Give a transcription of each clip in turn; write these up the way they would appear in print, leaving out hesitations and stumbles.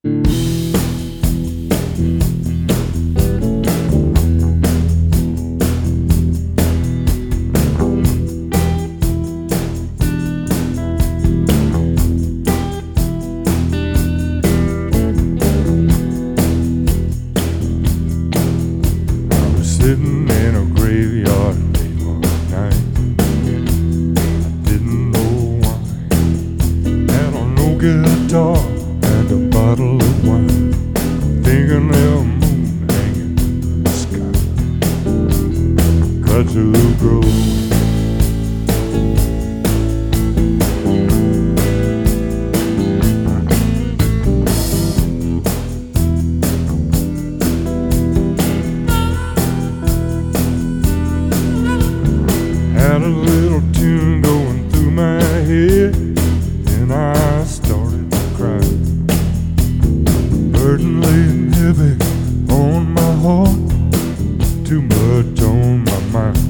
Sitting in a graveyard late one night. I didn't know why. Had on no guitar and a bottle of wine. Fingernail moon hanging in the sky. Kudzu Grove. Had a little tune going through my head, and I started to cry. Burden laying heavy on my heart, too much on my mind.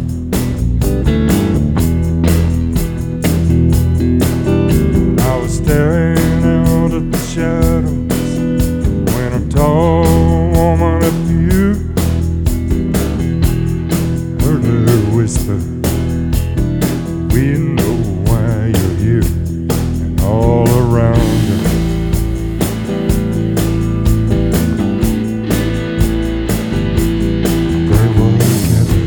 I was staring out at the shadows when a tall woman appeared. Heard her whisper, "We know why you're here," and all around her they were gathered.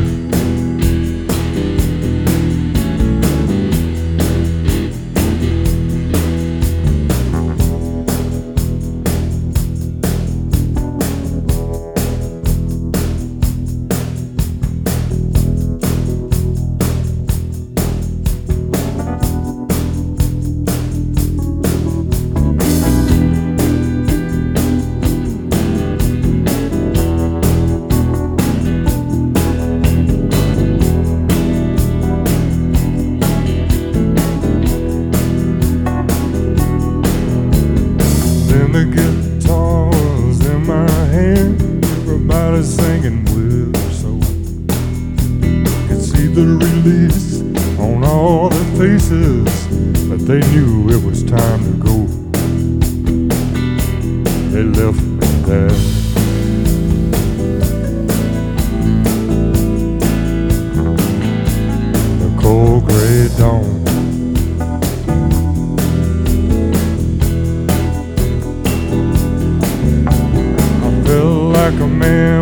The guitar was in my hand, everybody singing with their soul. Could see the release on all their faces, but they knew it was time to go. They left me there. The cold gray dawn. Like a man